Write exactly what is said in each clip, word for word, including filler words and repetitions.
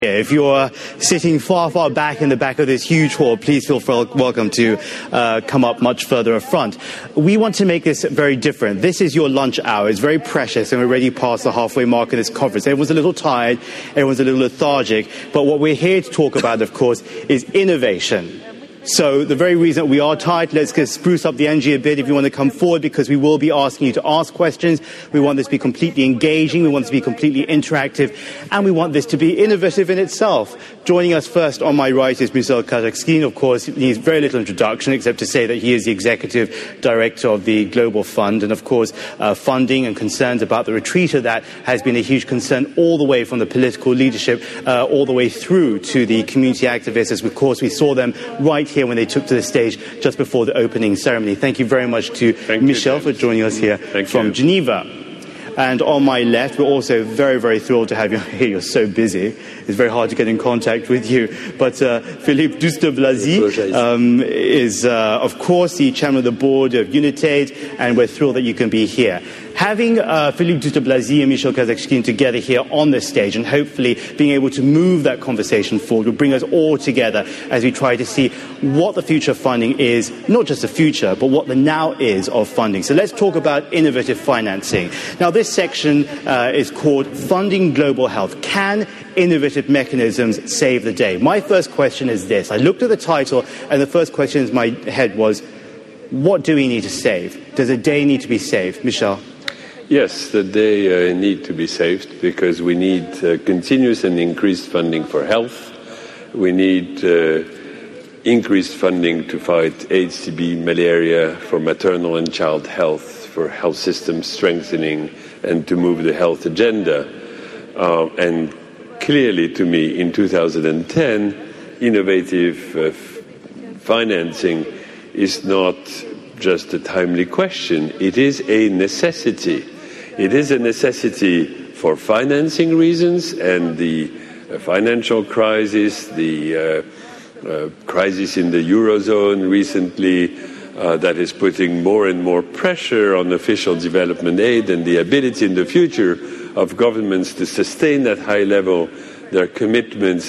If you're sitting far, far back in the back of this huge hall, please feel welcome to uh, come up much further up front. We want to make this very different. This is your lunch hour. It's very precious, and we're already past the halfway mark of this conference. Everyone's a little tired, everyone's a little lethargic, but what we're here to talk about, of course, is innovation. So the very reason we are tight, let's just spruce up the energy a bit if you want to come forward, because we will be asking you to ask questions. We want this to be completely engaging, we want this to be completely interactive, and we want this to be innovative in itself. Joining us first on my right is Michel Kazatchkine. Of course, he needs very little introduction except to say that he is the executive director of the Global Fund, and of course uh, funding and concerns about the retreat of that has been a huge concern all the way from the political leadership uh, all the way through to the community activists, as of course we saw them right here when they took to the stage just before the opening ceremony. Thank you very much to Thank Michel you, for joining us here Thank from you. Geneva. And on my left, we're also very, very thrilled to have you here. You're so busy. It's very hard to get in contact with you. But uh, Philippe Douste-Blazy um, is, uh, of course, the chairman of the board of UNITAID, and we're thrilled that you can be here. Having uh, Philippe Douste-Blazy and Michel Kazatchkine together here on the stage, and hopefully being able to move that conversation forward, will bring us all together as we try to see what the future of funding is, not just the future, but what the now is of funding. So let's talk about innovative financing. Now, this section uh, is called Funding Global Health. Can innovative mechanisms save the day? My first question is this. I looked at the title, and the first question in my head was, what do we need to save? Does a day need to be saved? Michel? Yes, the day uh, need to be saved because we need uh, continuous and increased funding for health. We need uh, increased funding to fight AIDS, T B, malaria, for maternal and child health, for health system strengthening, and to move the health agenda. Uh, and clearly, to me, in two thousand ten, innovative uh, f- financing is not just a timely question. It is a necessity. It is a necessity for financing reasons, and the uh, financial crisis, the uh, uh, crisis in the Eurozone recently, uh, that is putting more and more pressure on official development aid, and the ability in the future of governments to sustain at high level their commitments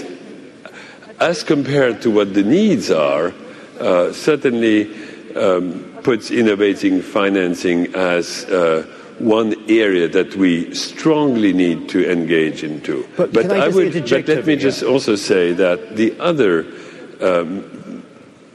as compared to what the needs are, uh, certainly um, puts innovating financing as uh, one area that we strongly need to engage into. But, but I, I would, but let me just also say that the other um,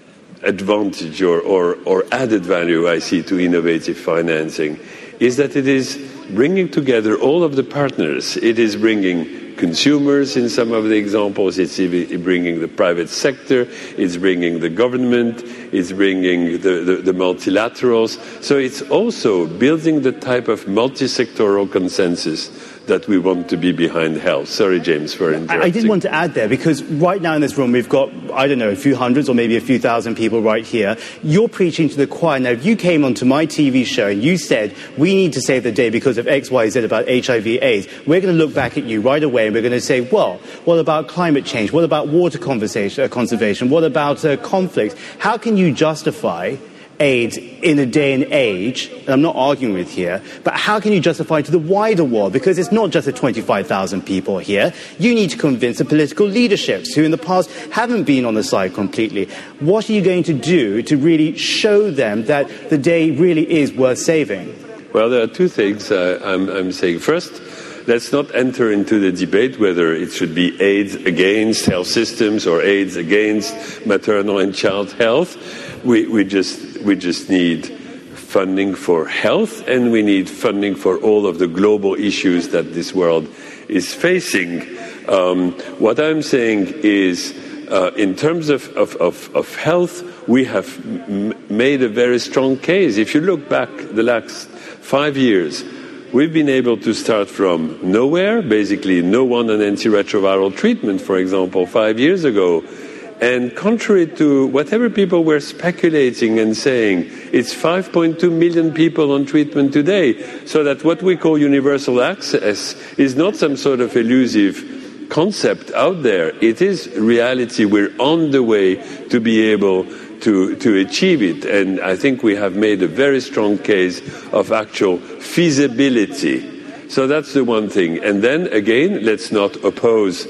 advantage or, or, or added value I see to innovative financing is that it is bringing together all of the partners. It is bringing consumers in some of the examples, it's bringing the private sector, it's bringing the government, it's bringing the, the, the multilaterals. So it's also building the type of multi-sectoral consensus that we want to be behind health. Sorry, James, for interrupting. I did want to add there, because right now in this room we've got, I don't know, a few hundreds or maybe a few thousand people right here. You're preaching to the choir. Now, if you came onto my T V show and you said, we need to save the day because of X, Y, Z about H I V AIDS, we're going to look back at you right away and we're going to say, well, what about climate change? What about water conservation? Uh, conservation? What about uh, conflict? How can you justify AIDS in a day and age, and I'm not arguing with here, but how can you justify it to the wider world? Because it's not just the twenty-five thousand people here. You need to convince the political leaderships who in the past haven't been on the side completely. What are you going to do to really show them that the day really is worth saving? Well, there are two things uh, I'm, I'm saying. First, let's not enter into the debate whether it should be AIDS against health systems or AIDS against maternal and child health. We, we just we just need funding for health, and we need funding for all of the global issues that this world is facing. Um, what I'm saying is, uh, in terms of, of, of, of health, we have m- made a very strong case. If you look back the last five years, we've been able to start from nowhere, basically no one on antiretroviral treatment, for example, five years ago. And contrary to whatever people were speculating and saying, it's five point two million people on treatment today, so that what we call universal access is not some sort of elusive concept out there. It is reality. We're on the way to be able to, to achieve it. And I think we have made a very strong case of actual feasibility. So that's the one thing. And then, again, let's not oppose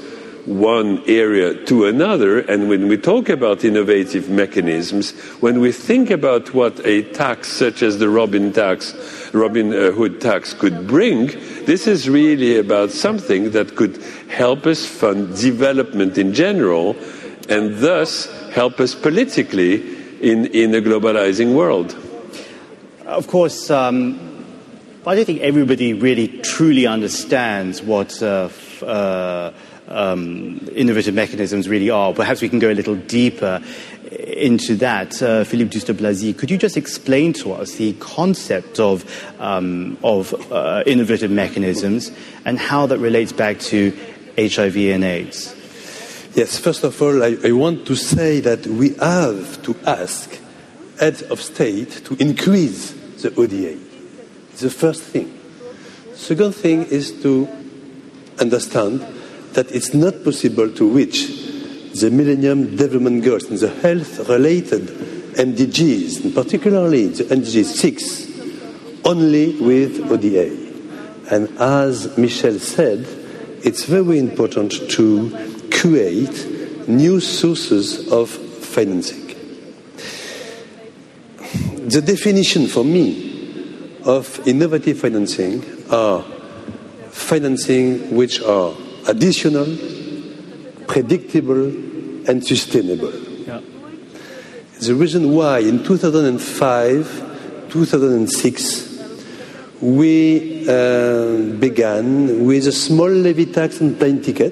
one area to another. And when we talk about innovative mechanisms, when we think about what a tax such as the Robin tax, Robin Hood tax could bring, this is really about something that could help us fund development in general and thus help us politically in, in a globalizing world. Of course, um, I don't think everybody really truly understands what uh, f- uh, um, innovative mechanisms really are. Perhaps we can go a little deeper into that. Uh, Philippe Douste-Blazy, could you just explain to us the concept of, um, of uh, innovative mechanisms and how that relates back to H I V and AIDS? Yes, first of all, I, I want to say that we have to ask heads of state to increase the O D A. It's the first thing. Second thing is to understand that it's not possible to reach the Millennium Development Goals and the health-related M D Gs, and particularly the M D G six, only with O D A. And as Michel said, it's very important to create new sources of financing. The definition for me of innovative financing are financing which are additional, predictable, and sustainable. Yeah. The reason why in two thousand five, two thousand six, we uh, began with a small levy tax on plane ticket.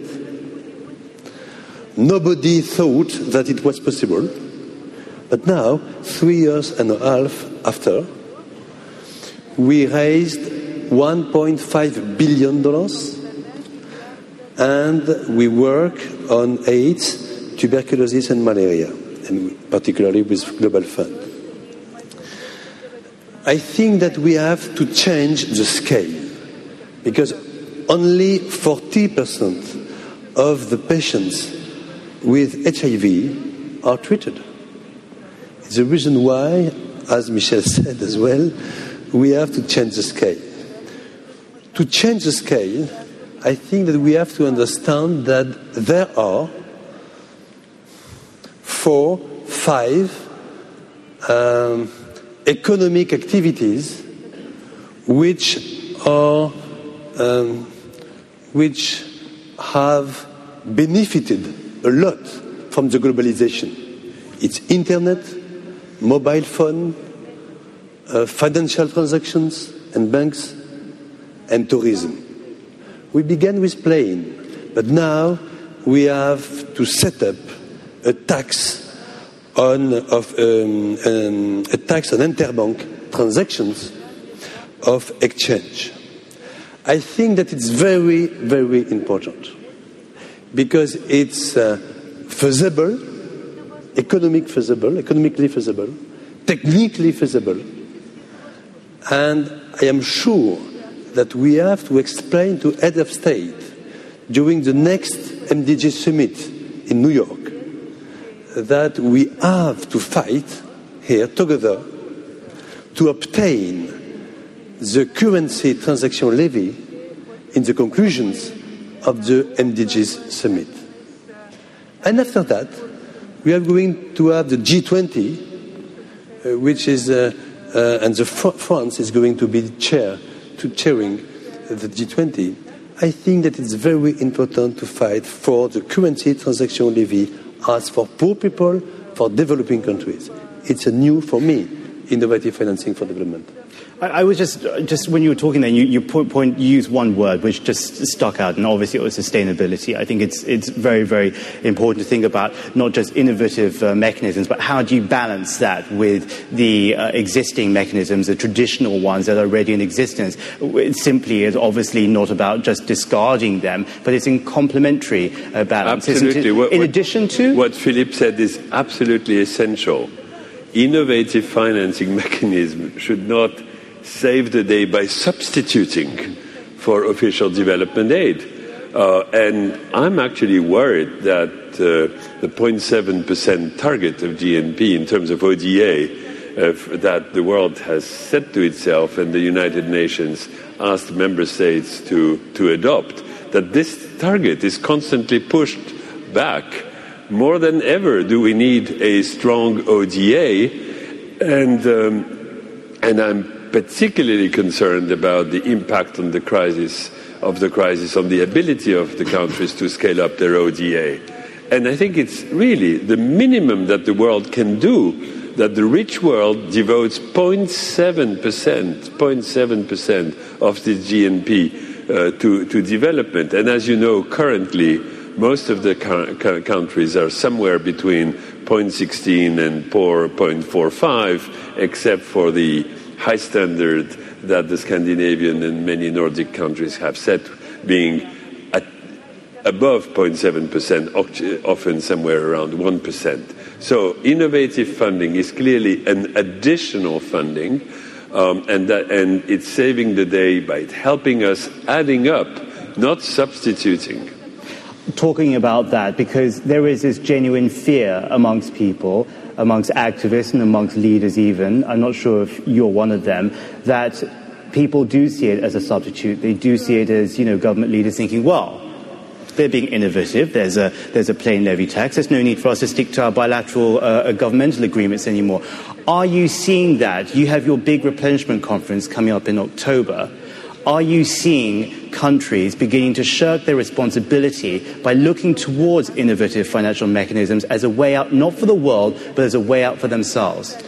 Nobody thought that it was possible. But now, three years and a half after, we raised one point five billion dollars and we work on AIDS, tuberculosis and malaria, and particularly with Global Fund. I think that we have to change the scale because only forty percent of the patients with H I V are treated. It's the reason why, as Michel said as well, we have to change the scale. To change the scale, I think that we have to understand that there are four, five um, economic activities which are um, which have benefited a lot from the globalization. It's internet, mobile phone, uh, financial transactions and banks, and tourism. We began with plane, but now we have to set up a tax on of um, um, a tax on interbank transactions of exchange. I think that it's very, very important because it's uh, feasible, economic feasible, economically feasible, technically feasible, and I am sure that we have to explain to head of state during the next M D G summit in New York that we have to fight here together to obtain the currency transaction levy in the conclusions of the M D Gs summit. And after that, we are going to have the G twenty, uh, which is, uh, uh, and the fr- France is going to be chair, to chairing the G twenty. I think that it's very important to fight for the currency transaction levy as for poor people, for developing countries. It's a new, for me, innovative financing for development. I, I was just, just when you were talking there, you, you point, point, you used one word which just stuck out, and obviously it was sustainability. I think it's, it's very, very important to think about not just innovative uh, mechanisms, but how do you balance that with the uh, existing mechanisms, the traditional ones that are already in existence. It simply is obviously not about just discarding them, but it's in complementary uh, balance. Absolutely. What, in addition to... What Philippe said is absolutely essential. Innovative financing mechanism should not save the day by substituting for official development aid. Uh, and I'm actually worried that uh, the zero point seven percent target of G N P in terms of O D A uh, that the world has set to itself and the United Nations asked member states to, to adopt, that this target is constantly pushed back. More than ever do we need a strong O D A, and, um, and I'm particularly concerned about the impact on the crisis of the crisis on the ability of the countries to scale up their O D A. And I think it's really the minimum that the world can do, that the rich world devotes zero point seven percent, zero point seven percent of the G N P uh, to, to development. And as you know, currently, most of the co- countries are somewhere between zero point one six and zero point four five, except for the high standard that the Scandinavian and many Nordic countries have set, being at above zero point seven percent, often somewhere around one percent. So innovative funding is clearly an additional funding, um, and, that, and it's saving the day by helping us adding up, not substituting. Talking about that, because there is this genuine fear amongst people, amongst activists and amongst leaders even, I'm not sure if you're one of them, that people do see it as a substitute. They do see it as, you know, government leaders thinking, well, they're being innovative. There's a there's a plain levy tax. There's no need for us to stick to our bilateral uh, governmental agreements anymore. Are you seeing that? You have your big replenishment conference coming up in October. Are you seeing countries beginning to shirk their responsibility by looking towards innovative financial mechanisms as a way out, not for the world, but as a way out for themselves?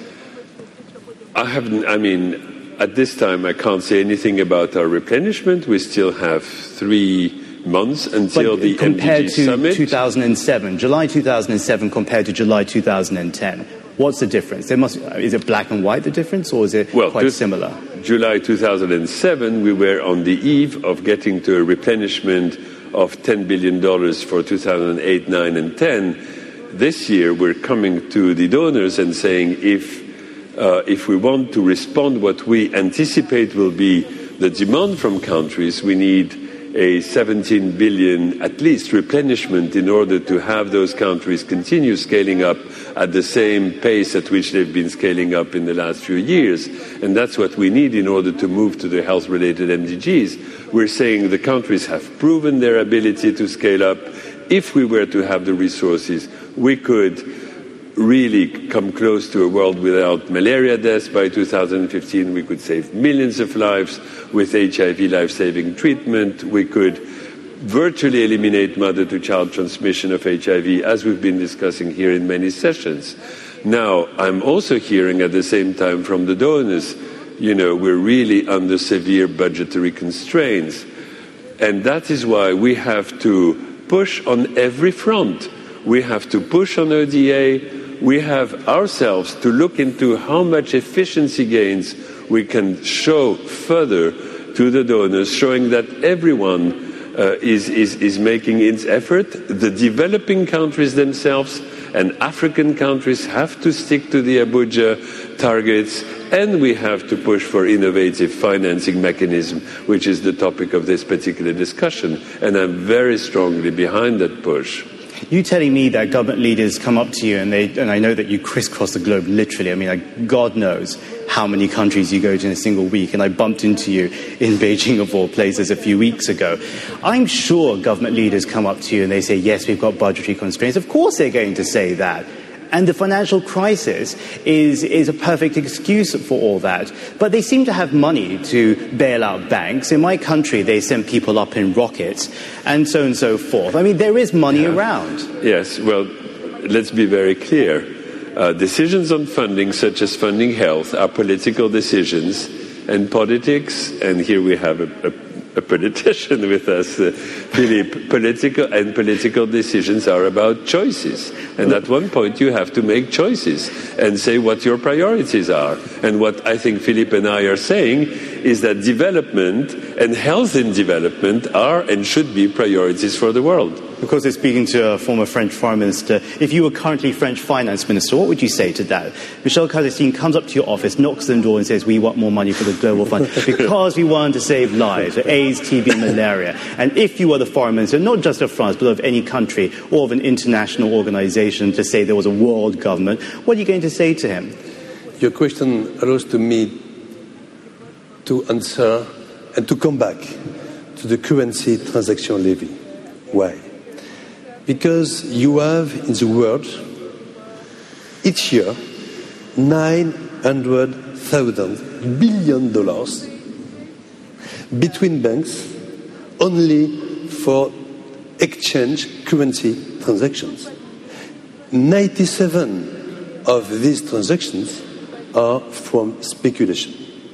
I haven't, I mean, at this time I can't say anything about our replenishment. We still have three months until but the compared M D G to summit. two thousand seven, July two thousand seven compared to July two thousand ten, what's the difference? There must, is it black and white, the difference, or is it well, quite to, similar? July two thousand seven, we were on the eve of getting to a replenishment of ten billion dollars for two thousand eight, nine, and ten. This year, we're coming to the donors and saying if uh, if we want to respond what we anticipate will be the demand from countries, we need a seventeen billion at least replenishment in order to have those countries continue scaling up at the same pace at which they've been scaling up in the last few years. And that's what we need in order to move to the health-related M D Gs. We're saying the countries have proven their ability to scale up. If we were to have the resources, we could really come close to a world without malaria deaths by two thousand fifteen. We could save millions of lives with H I V life-saving treatment. We could virtually eliminate mother-to-child transmission of H I V, as we've been discussing here in many sessions. Now, I'm also hearing at the same time from the donors, you know, we're really under severe budgetary constraints. And that is why we have to push on every front. We have to push on O D A. We have ourselves to look into how much efficiency gains we can show further to the donors, showing that everyone uh, is, is, is making its effort. The developing countries themselves and African countries have to stick to the Abuja targets, and we have to push for innovative financing mechanism, which is the topic of this particular discussion. And I'm very strongly behind that push. You telling me that government leaders come up to you, and they, and I know that you crisscross the globe literally. I mean, like, God knows how many countries you go to in a single week, and I bumped into you in Beijing, of all places, a few weeks ago. I'm sure government leaders come up to you and they say, yes, we've got budgetary constraints. Of course they're going to say that. And the financial crisis is, is a perfect excuse for all that. But they seem to have money to bail out banks. In my country, they send people up in rockets and so on and so forth. I mean, there is money yeah. around. Yes, well, let's be very clear. Uh, decisions on funding, such as funding health, are political decisions. And politics, and here we have a, a a politician with us, uh, Philippe, political and political decisions are about choices. And at one point you have to make choices and say what your priorities are. And what I think Philippe and I are saying is that development and health in development are and should be priorities for the world. Of course, they're speaking to a former French foreign minister. If you were currently French finance minister, what would you say to that? Michel Castaing comes up to your office, knocks on the door and says, we want more money for the Global Fund because we want to save lives, AIDS, T B, malaria. And if you were the foreign minister, not just of France, but of any country or of an international organization, to say there was a world government, what are you going to say to him? Your question allows to me to answer and to come back to the currency transaction levy. Why? Because you have in the world each year nine hundred thousand billion dollars between banks only for exchange currency transactions. ninety-seven of these transactions are from speculation.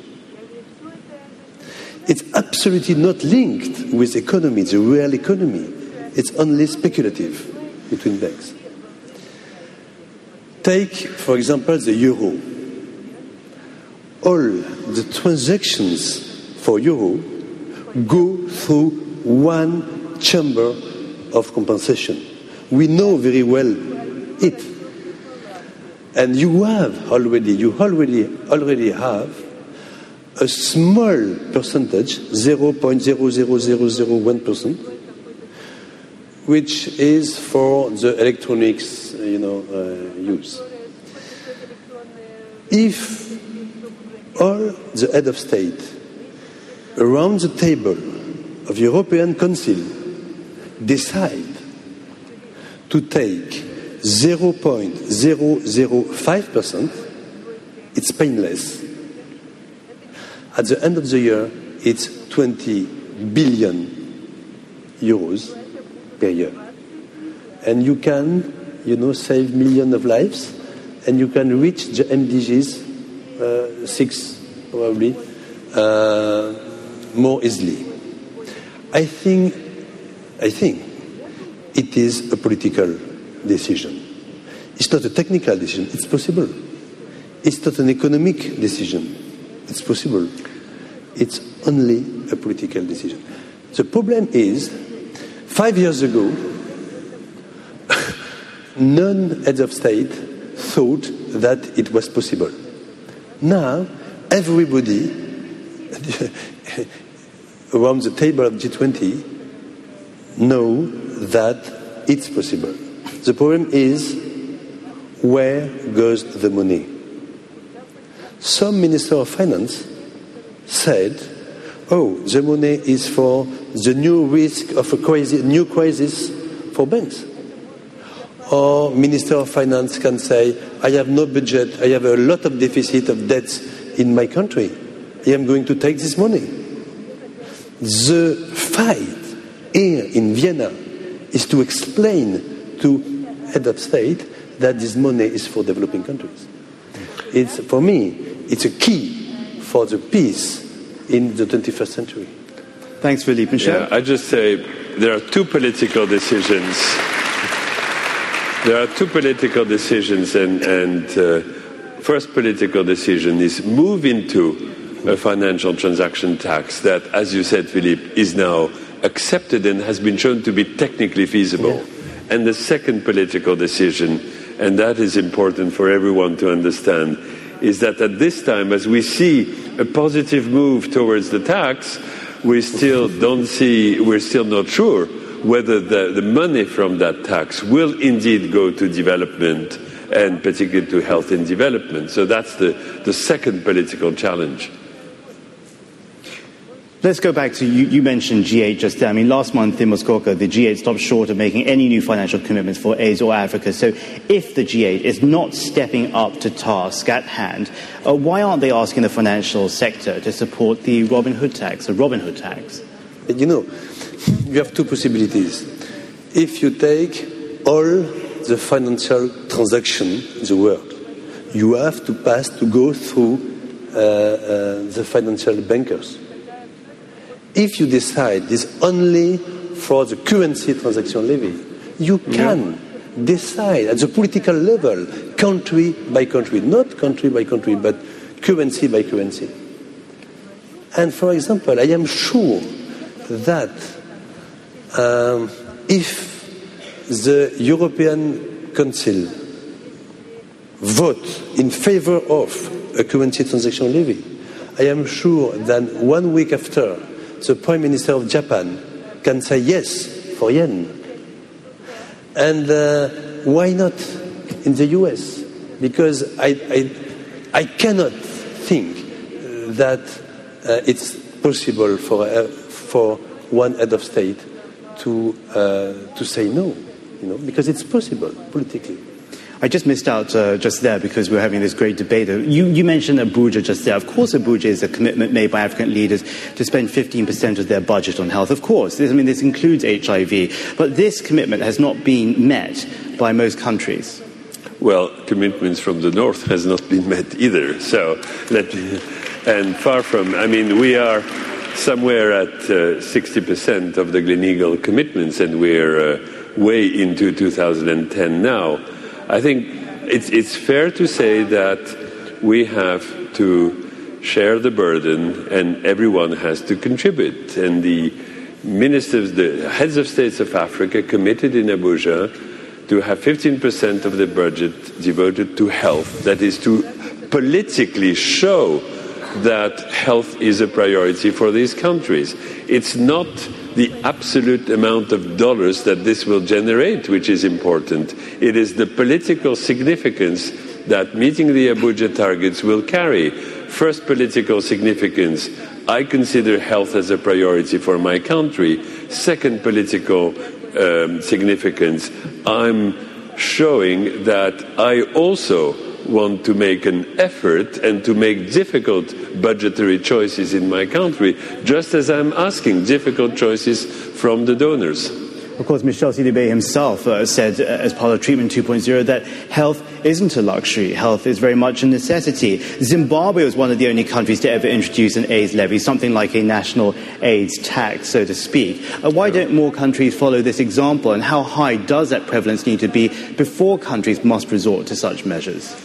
It's absolutely not linked with economy, the real economy. It's only speculative between banks. Take, for example, the euro. All the transactions for euro go through one chamber of compensation. We know very well it. And you have already, you already, already have a small percentage, zero point zero zero zero zero one percent, which is for the electronics, you know, uh, use. If all the head of state around the table of European Council decide to take zero point zero zero five percent, it's painless. At the end of the year, it's twenty billion euros per year. And you can, you know, save millions of lives, and you can reach the M D Gs, uh, six probably, uh, more easily. I think, I think it is a political decision. It's not a technical decision. It's possible. It's not an economic decision. It's possible. It's only a political decision. The problem is, five years ago, none heads of state thought that it was possible. Now, everybody around the table of G twenty know that it's possible. The problem is, where goes the money? Some Minister of Finance said, oh, the money is for the new risk of a crisis, new crisis for banks. Or Minister of Finance can say, I have no budget, I have a lot of deficit of debts in my country. I am going to take this money. The fight here in Vienna is to explain to head of state that this money is for developing countries. It's, for me, it's a key for the peace in the twenty-first century. Thanks, Philippe. Michel? Yeah, I just say there are two political decisions. There are two political decisions, and, and uh, first political decision is move into a financial transaction tax that, as you said, Philippe, is now accepted and has been shown to be technically feasible. Yeah. And the second political decision, and that is important for everyone to understand, is that at this time, as we see a positive move towards the tax, we still don't see, we're still not sure whether the, the money from that tax will indeed go to development, and particularly to health and development. So that's the, the second political challenge. Let's go back to, you, you mentioned G eight just there. I mean, last month in Muskoka, the G eight stopped short of making any new financial commitments for AIDS or Africa. So if the G eight is not stepping up to task at hand, uh, why aren't they asking the financial sector to support the Robin Hood tax, the Robin Hood tax? You know, you have two possibilities. If you take all the financial transactions in the world, you have to pass to go through uh, uh, the financial bankers. If you decide this only for the currency transaction levy, you can yeah. decide at the political level, country by country, not country by country, but currency by currency. And for example, I am sure that um, if the European Council vote in favor of a currency transaction levy, I am sure that one week after, the Prime Minister of Japan can say yes for yen. And uh, why not in the U S? Because I, I, I cannot think that uh, it's possible for, uh, for one head of state to uh, to say no, you know, because it's possible politically. I just missed out uh, just there because we were having this great debate. You, you mentioned Abuja just there. Of course, Abuja is a commitment made by African leaders to spend fifteen percent of their budget on health. Of course, this, I mean, this includes H I V. But this commitment has not been met by most countries. Well, commitments from the North has not been met either. So, let me, and far from, I mean, we are somewhere at uh, sixty percent of the Gleneagle commitments, and we're uh, way into two thousand ten now. I think it's, it's fair to say that we have to share the burden and everyone has to contribute. And the ministers, the heads of states of Africa committed in Abuja to have fifteen percent of the budget devoted to health. That is to politically show that health is a priority for these countries. It's not the absolute amount of dollars that this will generate, which is important. It is the political significance that meeting the Abuja targets will carry. First, political significance. I consider health as a priority for my country. Second, political um, significance. I'm showing that I also want to make an effort and to make difficult budgetary choices in my country, just as I'm asking difficult choices from the donors. Of course, Michel Sidibé himself uh, said, uh, as part of Treatment two point oh, that health isn't a luxury. Health is very much a necessity. Zimbabwe was one of the only countries to ever introduce an AIDS levy, something like a national AIDS tax, so to speak. Uh, why don't more countries follow this example, and how high does that prevalence need to be before countries must resort to such measures?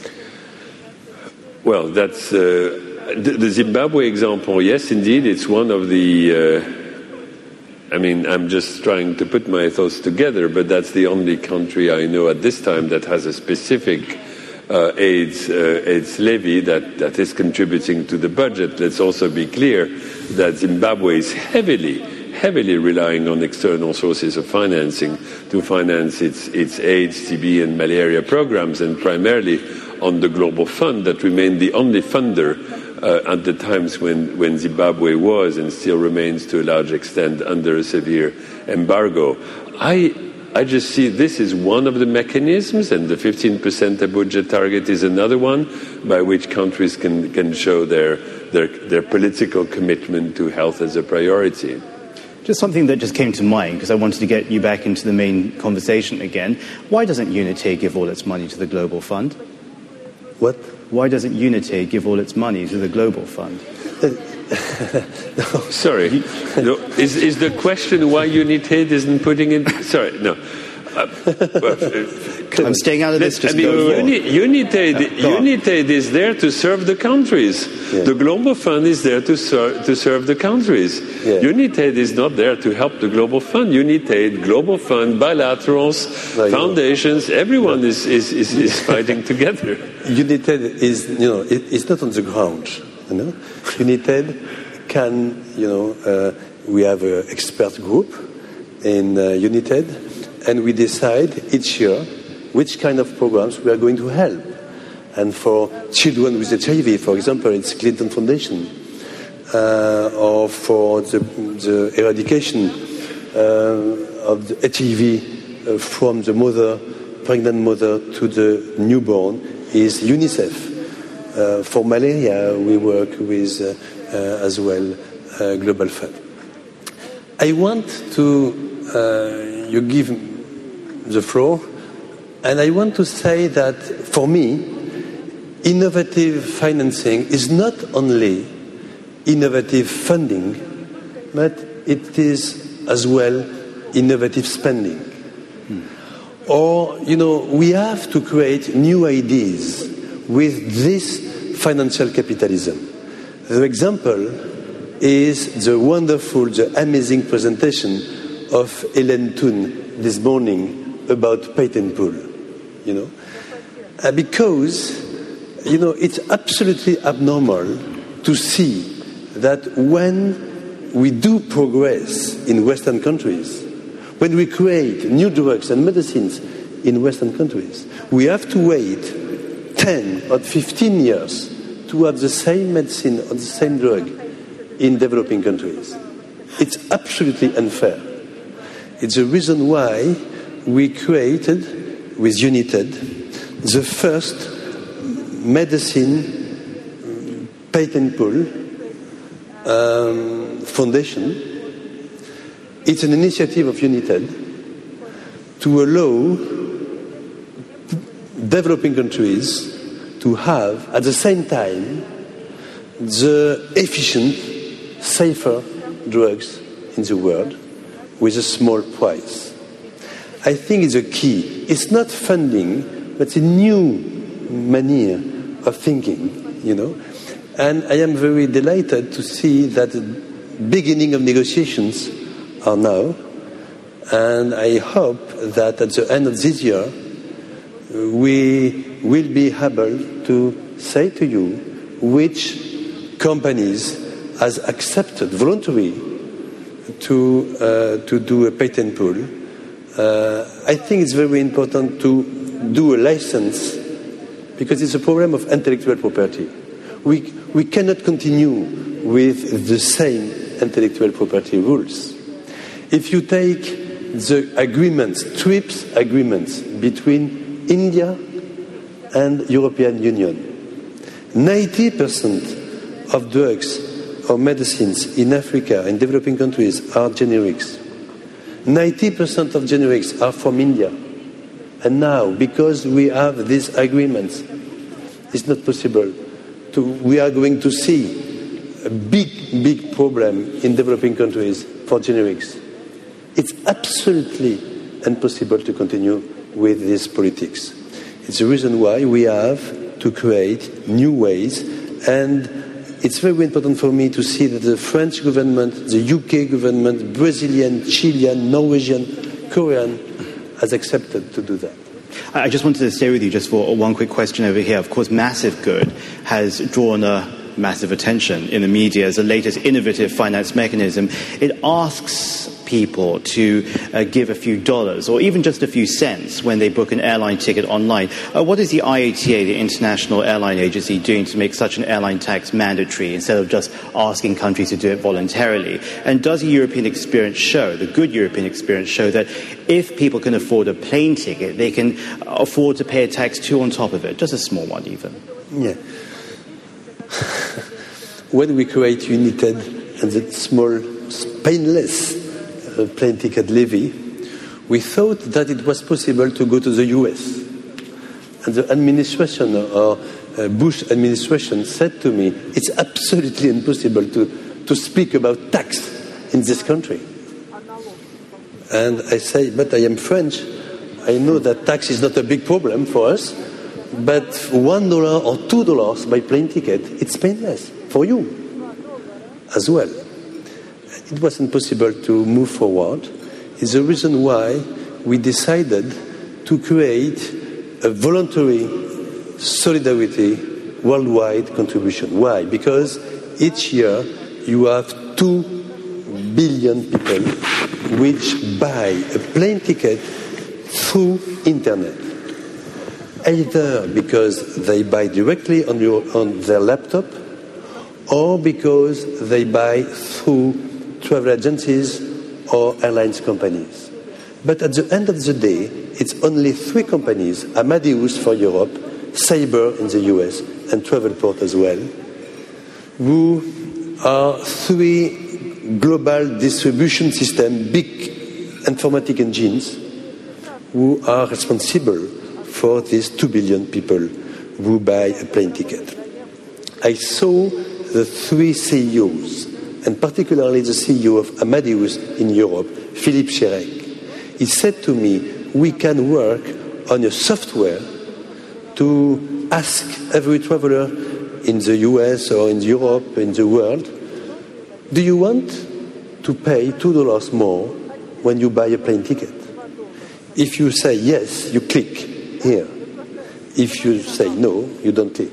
Well, that's uh, the, the Zimbabwe example. Yes, indeed, it's one of the... Uh, I mean, I'm just trying to put my thoughts together, but that's the only country I know at this time that has a specific uh, AIDS, uh, AIDS levy that, that is contributing to the budget. Let's also be clear that Zimbabwe is heavily, heavily relying on external sources of financing to finance its, its AIDS, T B, and malaria programs, and primarily on the Global Fund that remained the only funder Uh, at the times when, when Zimbabwe was and still remains to a large extent under a severe embargo. I, I just see this is one of the mechanisms, and the fifteen percent Abuja target is another one by which countries can, can show their, their, their political commitment to health as a priority. Just something that just came to mind, because I wanted to get you back into the main conversation again. Why doesn't UNITAID give all its money to the Global Fund? What? Why doesn't UNITAID give all its money to the Global Fund? no. Sorry, no, is, is the question why UNITAID isn't putting in... Sorry, no. Uh, well, I'm staying out of this. Just I mean, go Uni, UNITAID, no, UNITAID is there to serve the countries. Yeah. The Global Fund is there to, ser- to serve the countries. Yeah. UNITAID is not there to help the Global Fund. UNITAID, Global Fund, bilaterals, no, foundations, everyone no. is, is, is, is fighting together. UNITAID is, you know, it, it's not on the ground. You know, UNITAID can, you know, uh, we have an expert group in uh, UNITAID. And we decide each year which kind of programs we are going to help. And for children with H I V, for example, it's Clinton Foundation. Uh, or for the, the eradication uh, of the H I V uh, from the mother, pregnant mother to the newborn is UNICEF. Uh, for malaria, we work with, uh, uh, as well, uh, Global Fund. I want to, uh, you give the floor, and I want to say that for me, innovative financing is not only innovative funding, but it is as well innovative spending. Hmm. Or, you know, we have to create new ideas with this financial capitalism. The example is the wonderful, the amazing presentation of Hélène Thun this morning about patent pool, you know, uh, because, you know, it's absolutely abnormal to see that when we do progress in Western countries, when we create new drugs and medicines in Western countries, we have to wait ten or fifteen years to have the same medicine or the same drug in developing countries. It's absolutely unfair. It's the reason why we created, with United, the first medicine patent pool um, foundation. It's an initiative of United to allow developing countries to have, at the same time, the efficient, safer drugs in the world with a small price. I think it's a key. It's not funding, but it's a new manner of thinking, you know. And I am very delighted to see that the beginning of negotiations are now. And I hope that at the end of this year, we will be able to say to you which companies has accepted voluntarily to uh, to do a patent pool. Uh, I think it's very important to do a license because it's a problem of intellectual property. We we cannot continue with the same intellectual property rules. If you take the agreements, TRIPS agreements between India and European Union, ninety percent of drugs or medicines in Africa and developing countries are generics. ninety percent of generics are from India. And now, because we have these agreements, it's not possible to, we are going to see a big, big problem in developing countries for generics. It's absolutely impossible to continue with this politics. It's the reason why we have to create new ways, and it's very important for me to see that the French government, the U K government, Brazilian, Chilean, Norwegian, Korean has accepted to do that. I just wanted to stay with you just for one quick question over here. Of course, Massive Good has drawn a massive attention in the media as the latest innovative finance mechanism. It asks people to uh, give a few dollars or even just a few cents when they book an airline ticket online. Uh, what is the I A T A, the International Airline Agency, doing to make such an airline tax mandatory instead of just asking countries to do it voluntarily? And does the European experience show, the good European experience show, that if people can afford a plane ticket, they can afford to pay a tax too on top of it, just a small one even? Yeah. When we create United and the small, painless uh, plane ticket levy, we thought that it was possible to go to the U S. And the administration, or uh, Bush administration, said to me, it's absolutely impossible to, to speak about tax in this country. And I say, but I am French. I know that tax is not a big problem for us. But one dollar or two dollars by plane ticket, it's painless for you as well. It was impossible to move forward. It's the reason why we decided to create a voluntary solidarity worldwide contribution. Why? Because each year you have two billion people which buy a plane ticket through internet. Either because they buy directly on, your, on their laptop or because they buy through travel agencies or airlines companies. But at the end of the day, it's only three companies, Amadeus for Europe, Sabre in the U S, and Travelport as well, who are three global distribution system, big informatic engines, who are responsible for these two billion people who buy a plane ticket. I saw the three C E Os, and particularly the C E O of Amadeus in Europe, Philippe Chérec. He said to me, we can work on a software to ask every traveler in the U S or in Europe, in the world, do you want to pay two dollars more when you buy a plane ticket? If you say yes, you click here. If you say no, you don't click.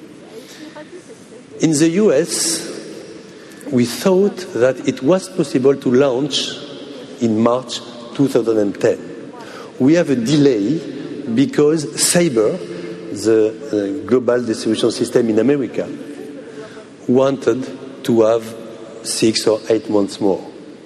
In the U S, we thought that it was possible to launch in March two thousand ten. We have a delay because Sabre, the uh, global distribution system in America, wanted to have six or eight months more.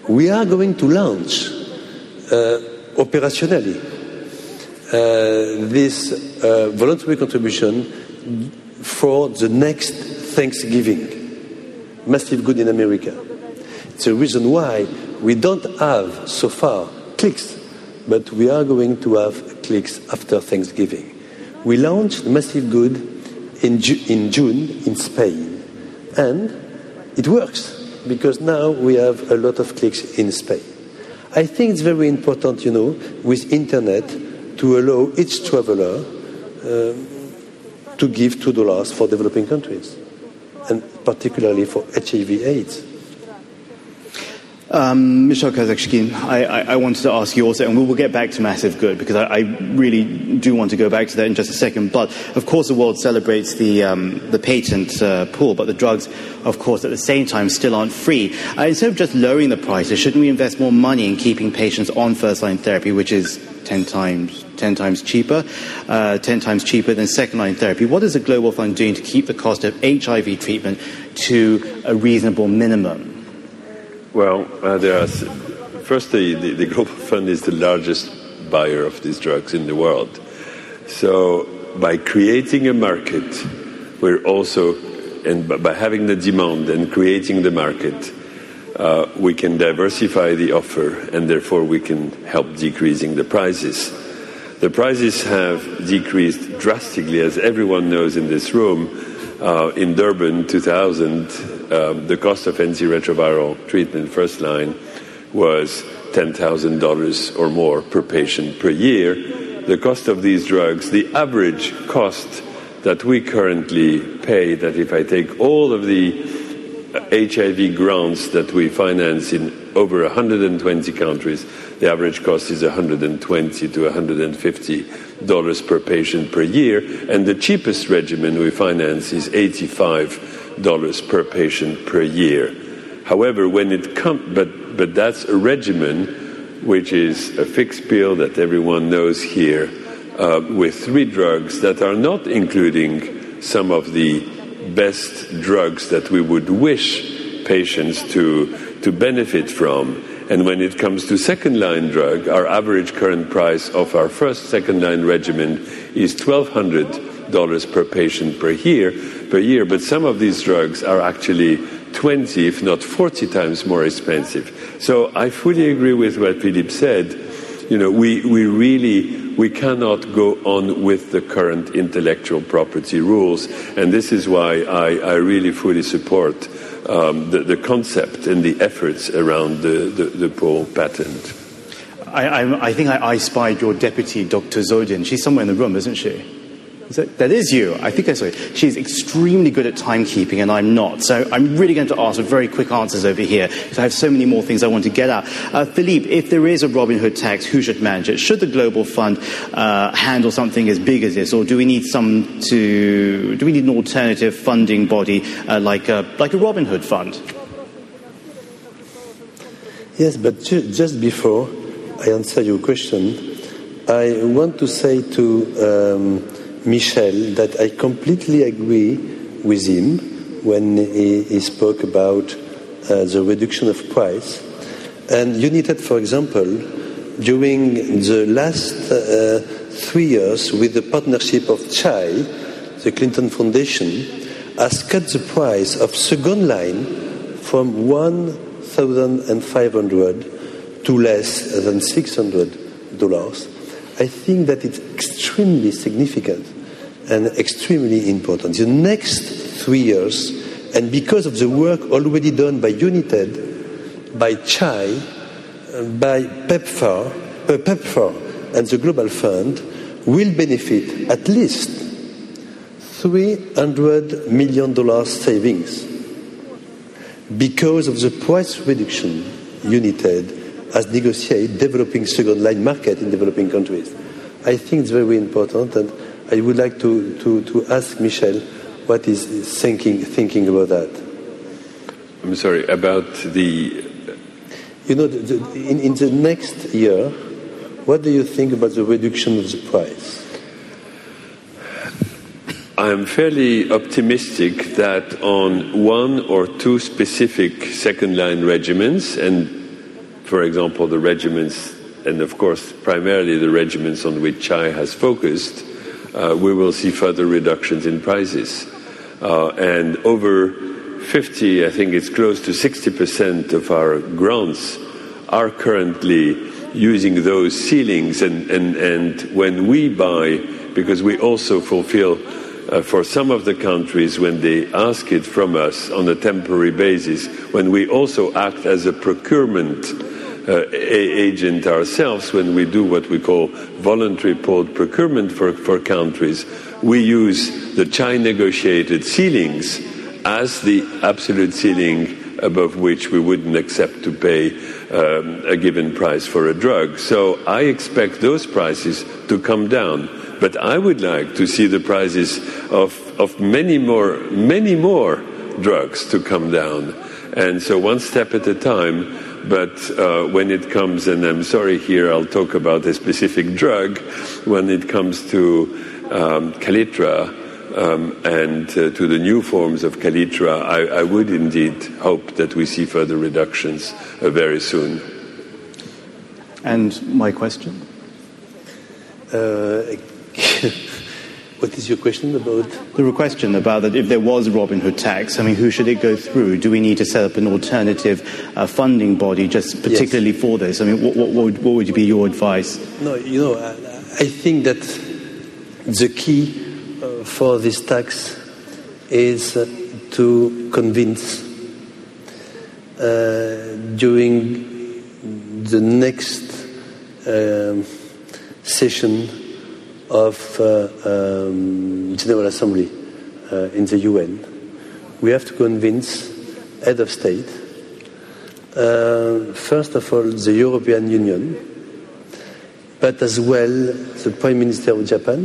We are going to launch uh, operationally uh, this uh, voluntary contribution for the next Thanksgiving. Massive Good in America. It's a reason why we don't have so far clicks, but we are going to have clicks after Thanksgiving. We launched Massive Good in, Ju- in June in Spain, and it works because now we have a lot of clicks in Spain. I think it's very important, you know, with internet to allow each traveler uh, to give two dollars for developing countries, and particularly for H I V AIDS. Um, Michel Kazatchkine, I, I, I wanted to ask you also, and we will get back to Massive Good because I, I really do want to go back to that in just a second. But of course, the world celebrates the um, the patent uh, pool, but the drugs, of course, at the same time, still aren't free. Uh, instead of just lowering the prices, shouldn't we invest more money in keeping patients on first-line therapy, which is ten times ten times cheaper, uh, ten times cheaper than second-line therapy? What is the Global Fund doing to keep the cost of H I V treatment to a reasonable minimum? Well, uh, there are, first, the, the, the Global Fund is the largest buyer of these drugs in the world. So by creating a market, we're also, and by having the demand and creating the market, uh, we can diversify the offer, and therefore we can help decreasing the prices. The prices have decreased drastically, as everyone knows in this room. Uh, in Durban, two thousand, um, the cost of antiretroviral treatment first line was ten thousand dollars or more per patient per year. The cost of these drugs, the average cost that we currently pay, that if I take all of the H I V grants that we finance in over one hundred twenty countries, the average cost is one hundred twenty to one hundred fifty dollars per patient per year, and the cheapest regimen we finance is eighty-five dollars per patient per year. However, when it comes, but but that's a regimen which is a fixed pill that everyone knows here, uh, with three drugs that are not including some of the best drugs that we would wish patients to to benefit from. And when it comes to second-line drug, our average current price of our first second-line regimen is twelve hundred dollars per patient per year, per year. But some of these drugs are actually twenty, if not forty times more expensive. So I fully agree with what Philippe said. You know, we, we really, we cannot go on with the current intellectual property rules. And this is why I, I really fully support Um, the, the concept and the efforts around the, the, the Paul patent. I, I, I think I, I spied your deputy, Doctor Zodin. She's somewhere in the room, isn't she? Is that, that is you. I think I saw it. She's extremely good at timekeeping, and I'm not. So I'm really going to ask for very quick answers over here, because I have so many more things I want to get at. Uh, Philippe, if there is a Robin Hood tax, who should manage it? Should the Global Fund uh, handle something as big as this, or do we need some to? Do we need an alternative funding body uh, like a like a Robin Hood fund? Yes, but ju- just before I answer your question, I want to say to um, Michel that I completely agree with him when he, he spoke about uh, the reduction of price. And United, for example, during the last uh, three years with the partnership of C H I, the Clinton Foundation, has cut the price of second line from one thousand five hundred dollars to less than six hundred dollars. I think that it's extremely significant and extremely important. The next three years, and because of the work already done by United, by C H I, by PEPFAR, uh, PEPFAR and the Global Fund, will benefit at least three hundred million dollars savings because of the price reduction United has negotiated developing second-line market in developing countries. I think it's very important, and I would like to, to, to ask Michel what is thinking, thinking about that. I'm sorry, about the... You know, the, the, in, in the next year, what do you think about the reduction of the price? I'm fairly optimistic that on one or two specific second-line regimens, and for example, the regimens, and of course, primarily the regimens on which Chai has focused, uh, we will see further reductions in prices. Uh, and over fifty, I think it's close to sixty percent of our grants are currently using those ceilings. And, and, and when we buy, because we also fulfill uh, for some of the countries when they ask it from us on a temporary basis, when we also act as a procurement uh, a- agent ourselves, when we do what we call voluntary pooled procurement for, for countries, we use the China-negotiated ceilings as the absolute ceiling above which we wouldn't accept to pay um, a given price for a drug. So I expect those prices to come down. But I would like to see the prices of, of many more, many more drugs to come down. And so one step at a time. But uh, when it comes, and I'm sorry here, I'll talk about a specific drug, when it comes to um, Calitra, Um, and uh, to the new forms of Calitra, I, I would indeed hope that we see further reductions uh, very soon. And my question? Uh, what is your question about? The question about that if there was a Robin Hood tax, I mean, who should it go through? Do we need to set up an alternative uh, funding body just particularly yes. for this? I mean, what, what, would, what would be your advice? No, you know, I, I think that the key uh, for this tax is uh, to convince uh, during the next um, session of uh, um, General Assembly uh, in the U N. We have to convince head of state, uh, first of all, the European Union, but as well the Prime Minister of Japan,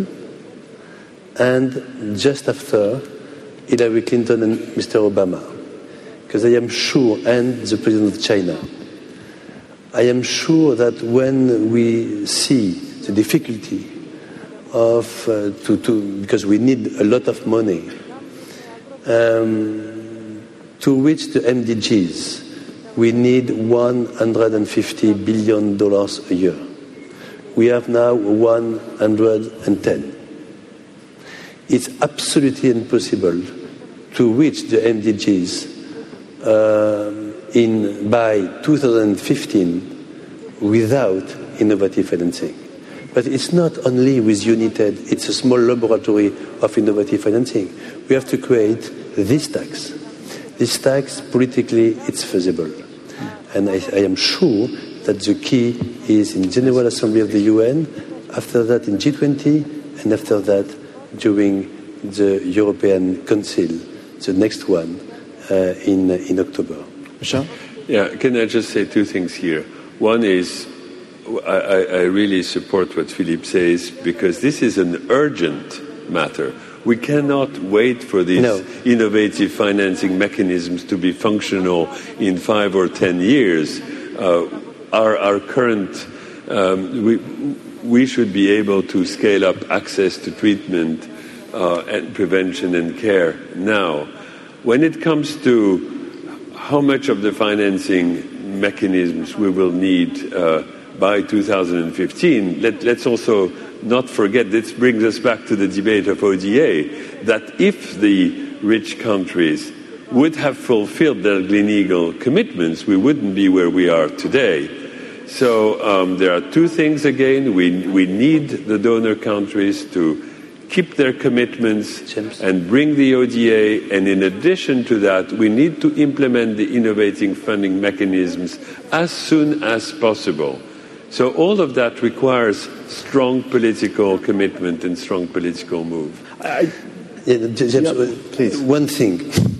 and just after, Hillary Clinton and Mister Obama. Because I am sure, and the President of China, I am sure that when we see the difficulty of, uh, to, to, because we need a lot of money, um, to reach the M D Gs, we need one hundred fifty billion dollars a year. We have now one hundred ten. It's absolutely impossible to reach the M D Gs uh, in by two thousand fifteen without innovative financing. But it's not only with UNITED, it's a small laboratory of innovative financing. We have to create this tax. This tax, politically, it's feasible. And I, I am sure that the key is in General Assembly of the U N, after that in G twenty, and after that during the European Council, the next one uh, in in October. Michel? Yeah, can I just say two things here? One is, I, I really support what Philippe says, because this is an urgent matter. We cannot wait for these no. innovative financing mechanisms to be functional in five or ten years. Uh, our, our current, um, we, we should be able to scale up access to treatment uh, and prevention and care now. When it comes to how much of the financing mechanisms we will need uh, by two thousand fifteen, let, let's also not forget, this brings us back to the debate of O D A, that if the rich countries would have fulfilled their Gleneagle commitments, we wouldn't be where we are today. So um, there are two things again. We, we need the donor countries to keep their commitments James. and bring the O D A. And in addition to that, we need to implement the innovating funding mechanisms as soon as possible. So all of that requires strong political commitment and strong political move. I, yeah, James, yeah, please. One thing.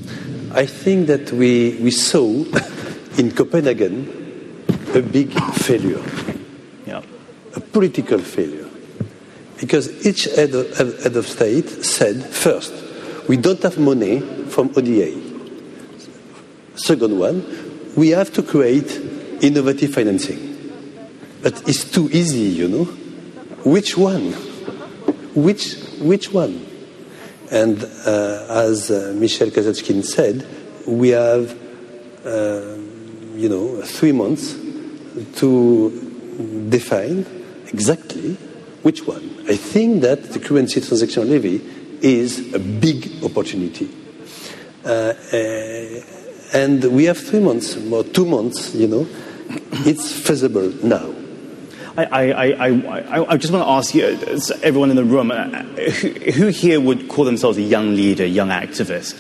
I think that we, we saw in Copenhagen a big failure, Yeah. a political failure. Because each head of, head of state said, first, we don't have money from O D A. Second one, we have to create innovative financing. But it's too easy, you know. Which one? Which which one? And uh, as uh, Michel Kazatchkin said, we have, uh, you know, three months to define exactly which one. I think that the currency transaction levy is a big opportunity. Uh, uh, and we have three months, or two months, you know. It's feasible now. I, I, I, I, I just want to ask you, everyone in the room, uh, who, who here would call themselves a young leader, young activist?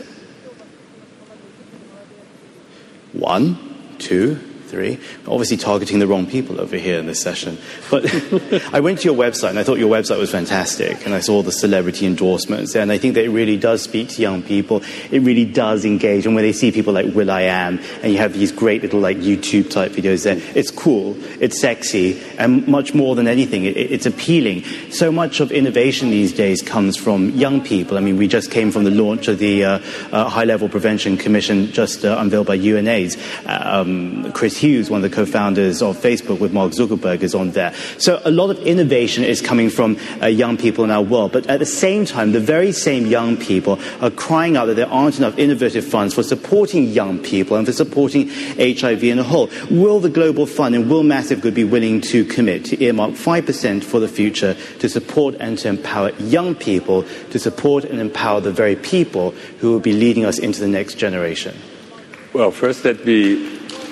One, two, three. Obviously targeting the wrong people over here in this session. But I went to your website and I thought your website was fantastic. And I saw the celebrity endorsements. And I think that it really does speak to young people. It really does engage. And when they see people like will.i.am and you have these great little like YouTube type videos there, it's cool, it's sexy, and much more than anything, it, it's appealing. So much of innovation these days comes from young people. I mean, we just came from the launch of the uh, uh, High Level Prevention Commission just uh, unveiled by U N A's. Um, Chris Hughes, one of the co-founders of Facebook with Mark Zuckerberg, is on there. So a lot of innovation is coming from uh, young people in our world. But at the same time, the very same young people are crying out that there aren't enough innovative funds for supporting young people and for supporting H I V in a whole. Will the Global Fund and will Massive Good be willing to commit to earmark five percent for the future to support and to empower young people, to support and empower the very people who will be leading us into the next generation? Well, first let me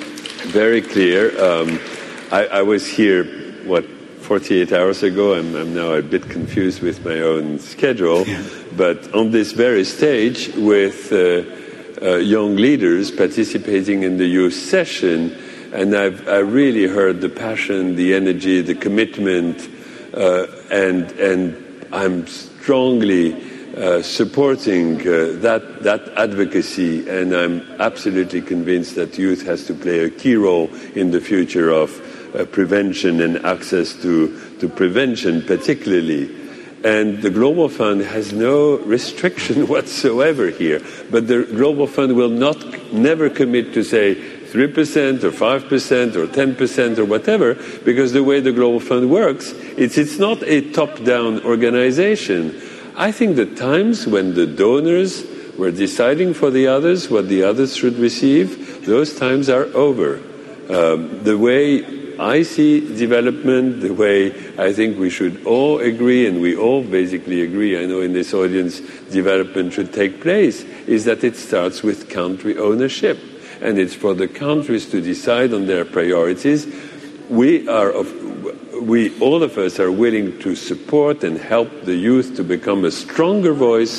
very clear. Um, I, I was here, what, forty-eight hours ago. I'm, I'm now a bit confused with my own schedule. Yeah. But on this very stage with uh, uh, young leaders participating in the youth session, and I've I really heard the passion, the energy, the commitment, uh, and and I'm strongly Uh, supporting uh, that that advocacy, and I'm absolutely convinced that youth has to play a key role in the future of uh, prevention and access to, to prevention particularly. And the Global Fund has no restriction whatsoever here. But the Global Fund will not never commit to say three percent or five percent or ten percent or whatever, because the way the Global Fund works, it's, it's not a top-down organization. I think the times when the donors were deciding for the others what the others should receive, those times are over. Um, the way I see development, the way I think we should all agree, and we all basically agree, I know in this audience, development should take place, is that it starts with country ownership. And it's for the countries to decide on their priorities. We are of We, all of us, are willing to support and help the youth to become a stronger voice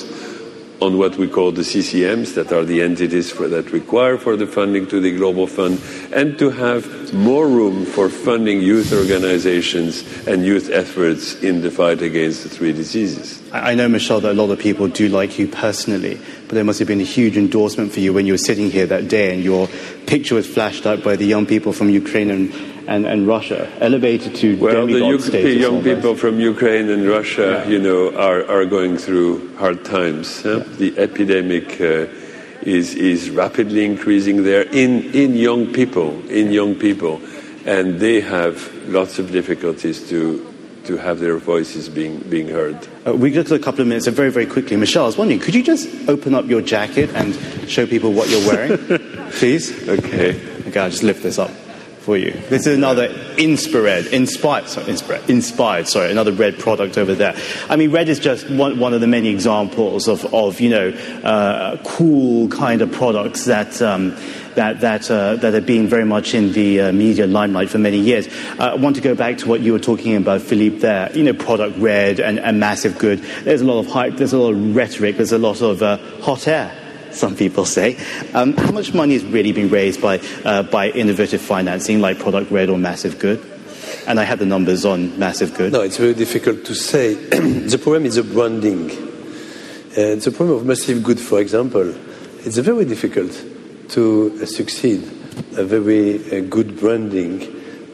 on what we call the C C Ms, that are the entities for, that require for the funding to the Global Fund, and to have more room for funding youth organizations and youth efforts in the fight against the three diseases. I know, Michel, that a lot of people do like you personally, but there must have been a huge endorsement for you when you were sitting here that day and your picture was flashed up by the young people from Ukraine and And, and Russia, elevated to well, the demigod U- status. young almost. people from Ukraine and Russia, yeah. you know, are, are going through hard times. Huh? Yeah. The epidemic uh, is is rapidly increasing there in, in young people, in young people, and they have lots of difficulties to to have their voices being being heard. Uh, we got a couple of minutes, so very very quickly, Michel, I was wondering, could you just open up your jacket and show people what you're wearing, please? Okay. Okay, I'll just lift this up for you. This is another Inspired, inspired, sorry, inspired, inspired, sorry, another Red product over there. I mean, Red is just one, one of the many examples of, of you know, uh, cool kind of products that um, that that uh, that have been very much in the uh, media limelight for many years. Uh, I want to go back to what you were talking about, Philippe. There, you know, product Red and, and Massive Good. There's a lot of hype. There's a lot of rhetoric. There's a lot of uh, hot air, some people say. Um, how much money has really been raised by uh, by innovative financing like Product Red or Massive Good? And I had the numbers on Massive Good. No, it's very difficult to say. The problem is the branding. Uh, the problem of Massive Good, for example, it's very difficult to uh, succeed a very uh, good branding.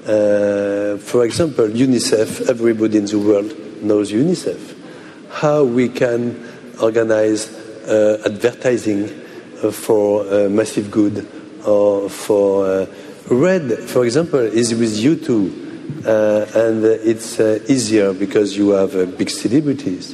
Uh, for example, UNICEF, everybody in the world knows UNICEF. How we can organize uh, advertising uh, for uh, Massive Good or for uh, Red, for example, is with you too. Uh, and it's uh, easier because you have uh, big celebrities.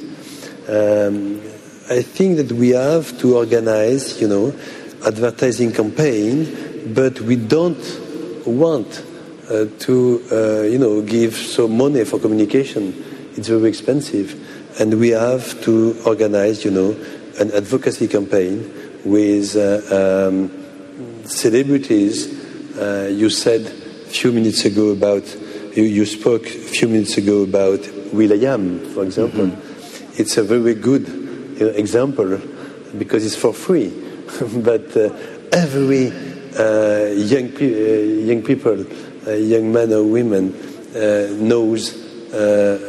Um, I think that we have to organize, you know, advertising campaign, but we don't want uh, to uh, you know give some money for communication. It's very expensive, and we have to organize you know an advocacy campaign with uh, um, celebrities. Uh, you said a few minutes ago about you, you spoke a few minutes ago about will.i.am, for example. Mm-hmm. It's a very good you know, example because it's for free, but uh, every uh, young pe- uh, young people, uh, young men or women uh, knows uh,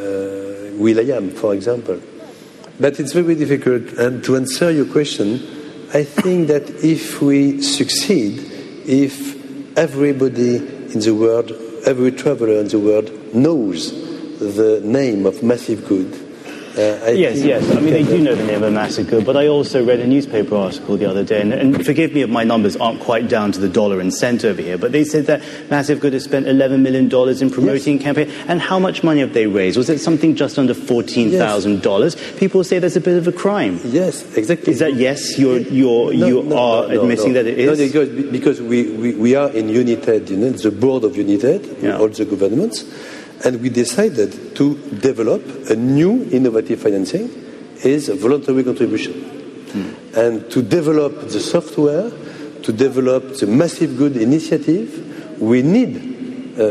uh, will.i.am, for example. But it's very difficult. And to answer your question, I think that if we succeed, if everybody in the world, every traveler in the world knows the name of Massive Good. Uh, I yes, yes. I mean, they do know the name of Massive Good, but I also read a newspaper article the other day, and, and forgive me if my numbers aren't quite down to the dollar and cent over here, but they said that Massive Good has spent eleven million dollars in promoting yes. campaign. And how much money have they raised? Was it something just under fourteen thousand dollars? Yes. People say that's a bit of a crime. Yes, exactly. Is that yes? You're, you're, no, you no, are no, no, admitting no. that it is? No, because, because we, we, we are in UNITED, you know, the board of UNITED, yeah. all the governments, and we decided to develop a new innovative financing is a voluntary contribution. Hmm. And to develop the software, to develop the Massive Good initiative, we need uh, uh,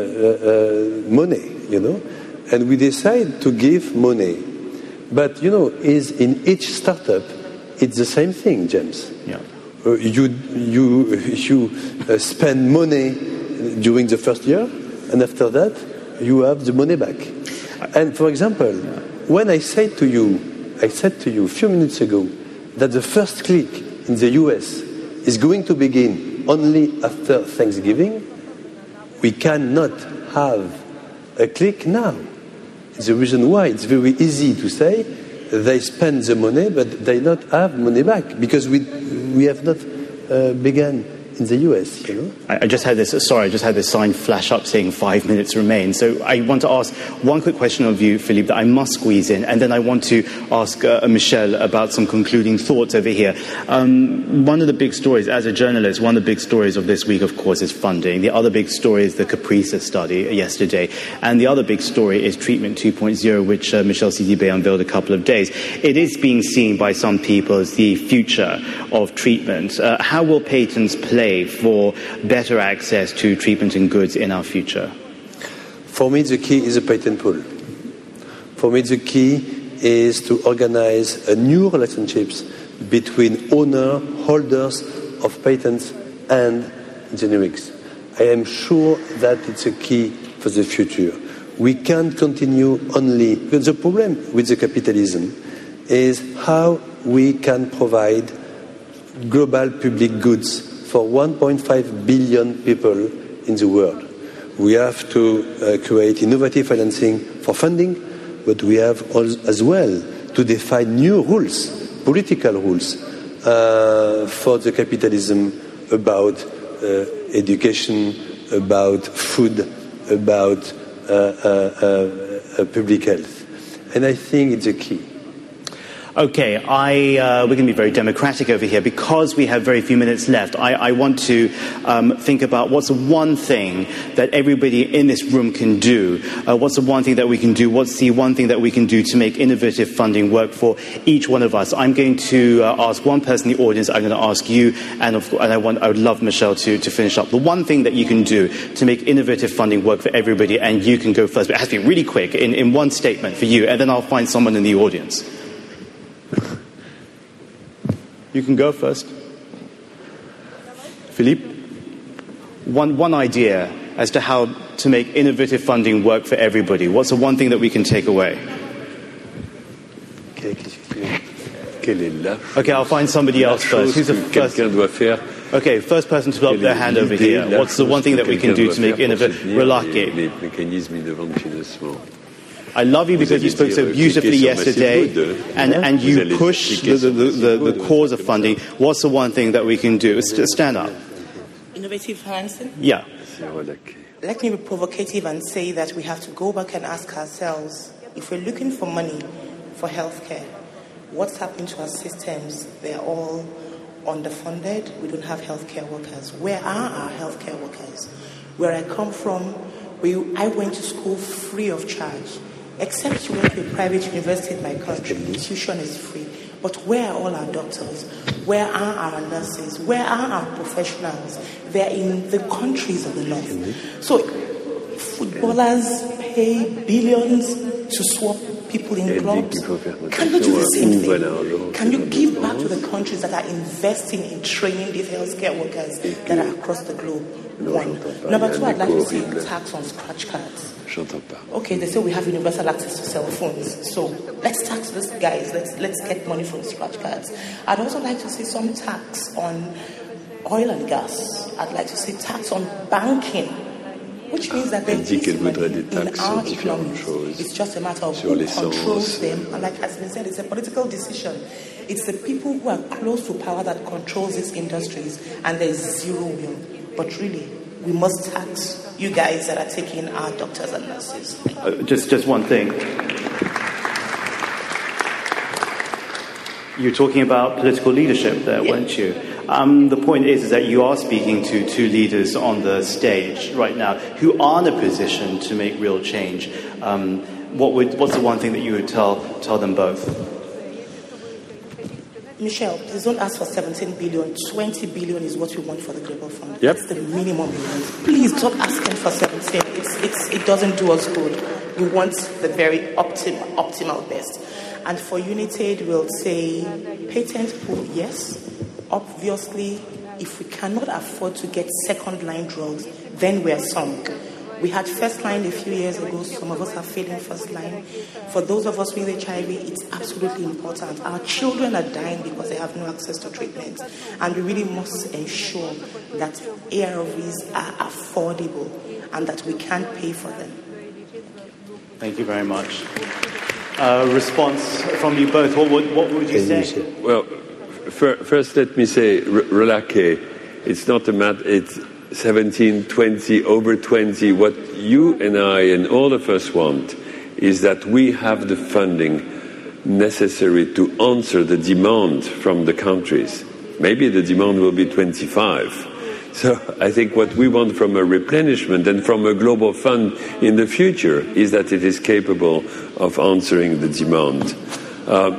uh, money, you know, and we decide to give money. But, you know, is in each startup, it's the same thing, James. Yeah. Uh, you you, you uh, spend money during the first year, and after that, you have the money back. And, for example, yeah. when I said to you, I said to you a few minutes ago that the first click in the U S is going to begin only after Thanksgiving. We cannot have a click now. The reason why it's very easy to say they spend the money but they not have money back because we we have not uh, begun in the U S, you know? I, I just had this, sorry, I just had this sign flash up saying five minutes remain. So I want to ask one quick question of you, Philippe, that I must squeeze in, and then I want to ask uh, Michel about some concluding thoughts over here. Um, one of the big stories, as a journalist, one of the big stories of this week, of course, is funding. The other big story is the Caprisa study yesterday. And the other big story is Treatment two point oh, which uh, Michel Sidibé unveiled a couple of days. It is being seen by some people as the future of treatment. Uh, how will patents play for better access to treatment and goods in our future? For me, the key is a patent pool. For me, the key is to organize a new relationships between owner, holders of patents and generics. I am sure that it's a key for the future. We can't continue only, because the problem with the capitalism is how we can provide global public goods for one point five billion people in the world. We have to uh, create innovative financing for funding, but we have as well to define new rules, political rules, uh, for the capitalism about uh, education, about food, about uh, uh, uh, uh, public health. And I think it's a key. Okay, I, uh, we're going to be very democratic over here. Because we have very few minutes left, I, I want to um, think about what's the one thing that everybody in this room can do. Uh, what's the one thing that we can do? What's the one thing that we can do to make innovative funding work for each one of us? I'm going to uh, ask one person in the audience. I'm going to ask you, and, of, and I, want, I would love Michel to, to finish up. The one thing that you can do to make innovative funding work for everybody, and you can go first, but it has to be really quick, in, in one statement for you, and then I'll find someone in the audience. You can go first. Philippe? One, one idea as to how to make innovative funding work for everybody. What's the one thing that we can take away? Okay, I'll find somebody else first. Who's the first? Okay, first person to put up their hand over here. What's the one thing that we can do to make innovative? Relarquez. I love you because you spoke so beautifully yesterday, and, and you push the, the, the, the cause of funding. What's the one thing that we can do? Stand up. Innovative financing? Yeah. Let me be provocative and say that we have to go back and ask ourselves, if we're looking for money for healthcare, what's happening to our systems? They're all underfunded. We don't have healthcare workers. Where are our healthcare workers? Where I come from, We, I went to school free of charge. Except you went to a private university in my country, tuition is free. But where are all our doctors? Where are our nurses? Where are our professionals? They're in the countries of the north. So footballers pay billions to swap people in clubs. Can you do the same thing? Can you give back to the countries that are investing in training these healthcare workers that are across the globe? One. Number two, I'd like to see a tax on scratch cards. Okay, they say we have universal access to cell phones. So let's tax these guys. Let's let's get money from scratch cards. I'd also like to see some tax on oil and gas. I'd like to see tax on banking, which means that there is money in our economies. It's just a matter of who controls them. And like has been said, it's a political decision. It's the people who are close to power that controls these industries, and there is zero will. But really, we must tax you guys that are taking our doctors and nurses. Uh, just, just one thing. You're talking about political leadership there, yeah. weren't you? Um, the point is, is that you are speaking to two leaders on the stage right now who are in a position to make real change. Um, what would, what's the one thing that you would tell tell them both? Michelle, please don't ask for seventeen billion. twenty billion is what we want for the Global Fund. Yep. That's the minimum we want. Please stop asking for seventeen. It's, it's, it doesn't do us good. We want the very optim, optimal best. And for United, we'll say patent pool, yes. Obviously, if we cannot afford to get second-line drugs, then we're sunk. We had first line a few years ago. Some of us are failing first line. For those of us with H I V, it's absolutely important. Our children are dying because they have no access to treatment. And we really must ensure that A R Vs are affordable and that we can pay for them. Thank you very much. Uh, response from you both. What would, what would you say? Well, first let me say, Rolake, it's not a matter... It's seventeen, twenty, over twenty. What you and I and all of us want is that we have the funding necessary to answer the demand from the countries. Maybe the demand will be twenty-five. So I think what we want from a replenishment and from a global fund in the future is that it is capable of answering the demand. Uh,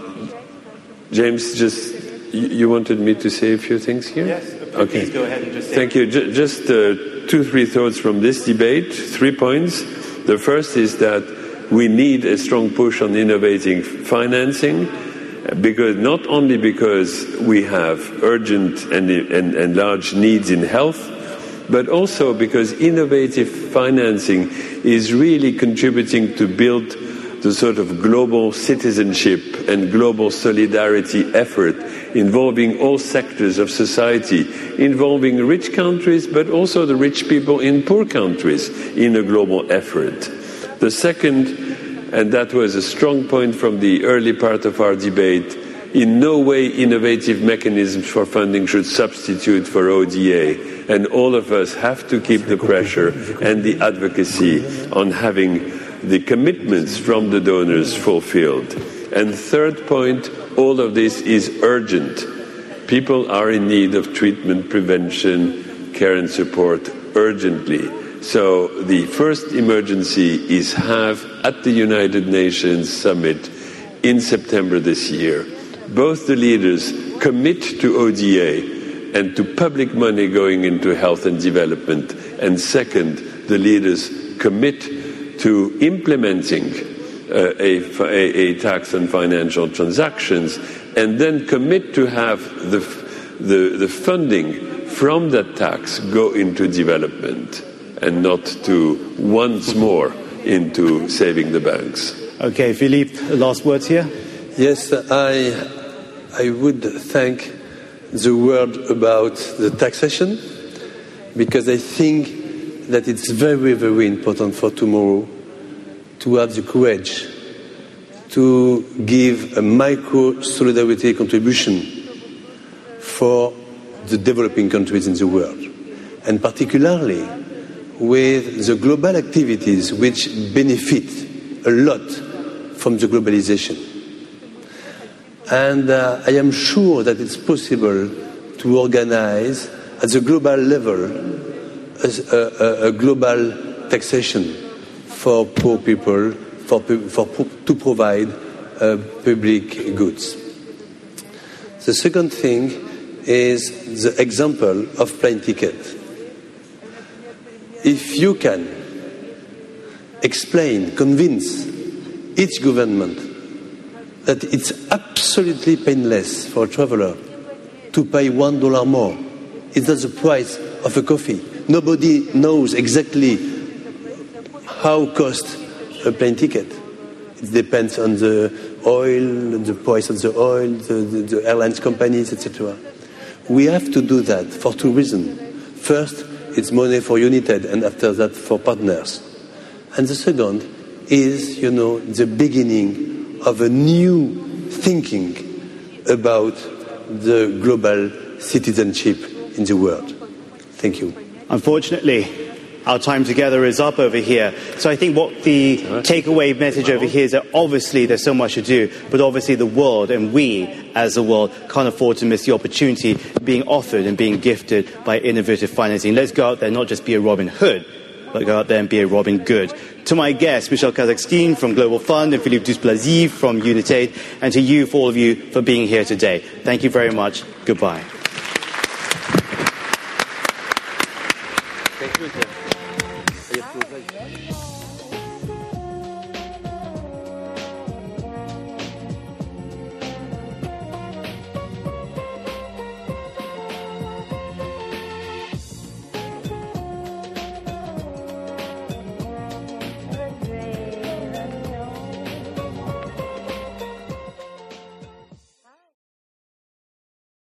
James, just you, you wanted me to say a few things here? Yes. Okay. Please go ahead and just say. Thank you. J- just uh, two, three thoughts from this debate. Three points. The first is that we need a strong push on innovating financing, because not only because we have urgent and, and, and large needs in health, but also because innovative financing is really contributing to build the sort of global citizenship and global solidarity effort involving all sectors of society, involving rich countries, but also the rich people in poor countries in a global effort. The second, and that was a strong point from the early part of our debate, in no way innovative mechanisms for funding should substitute for O D A, and all of us have to keep the pressure and the advocacy on having the commitments from the donors fulfilled. And third point, all of this is urgent. People are in need of treatment, prevention, care and support urgently. So the first emergency is have at the United Nations Summit in September this year, both the leaders commit to O D A and to public money going into health and development, and second, the leaders commit to implementing uh, a, a, a tax on financial transactions, and then commit to have the, the, the funding from that tax go into development and not to once more into saving the banks. Okay, Philippe, last words here. Yes, I, I would thank the word about the taxation, because I think that it's very, very important for tomorrow to have the courage to give a micro solidarity contribution for the developing countries in the world, and particularly with the global activities which benefit a lot from the globalization. And uh, I am sure that it's possible to organize at the global level a, a, a global taxation for poor people, for, for to provide uh, public goods. The second thing is the example of plane ticket. If you can explain, convince each government that it's absolutely painless for a traveler to pay one dollar more, it's not the price of a coffee. Nobody knows exactly how cost a plane ticket. It depends on the oil, the price of the oil, the, the, the airlines companies, et cetera. We have to do that for two reasons. First, it's money for United, and after that for partners. And the second is, you know, the beginning of a new thinking about the global citizenship in the world. Thank you. Unfortunately, our time together is up over here. So I think what the takeaway message over here is that obviously there's so much to do, but obviously the world and we as the world can't afford to miss the opportunity being offered and being gifted by innovative financing. Let's go out there, not just be a Robin Hood, but go out there and be a Robin Good. To my guests, Michel Kazakstein from Global Fund and Philippe Dusplazy from United, and to you, for all of you, for being here today. Thank you very much. Goodbye.